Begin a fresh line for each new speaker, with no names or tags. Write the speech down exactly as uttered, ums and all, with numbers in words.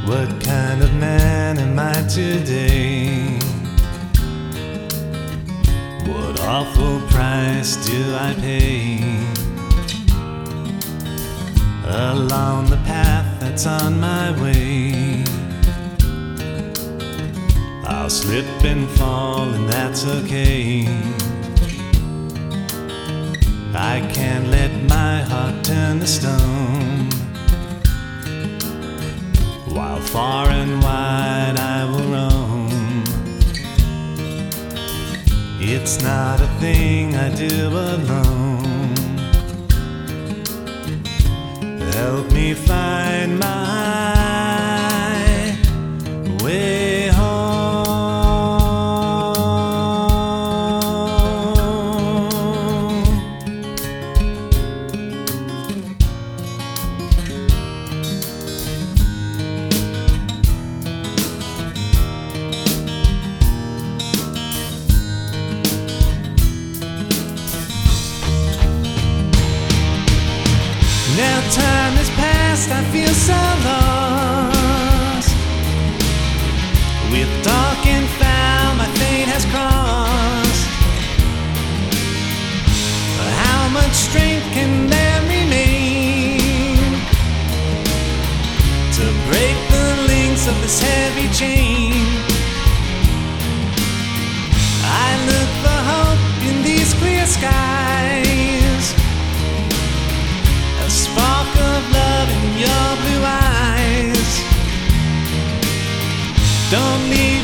What kind of man am I today? What awful price do I pay along the path that's on my way? I'll slip and fall and that's okay. I can't let my heart turn to stone. While far and wide I will roam. It's not a thing I do alone. Help me find my way home. Now time has passed, I feel so lost. With dark and foul, my fate has crossed. How much strength can there remain to break the links of this heavy chain? I look for hope in these clear skies, a spark of love in your blue eyes. Don't leave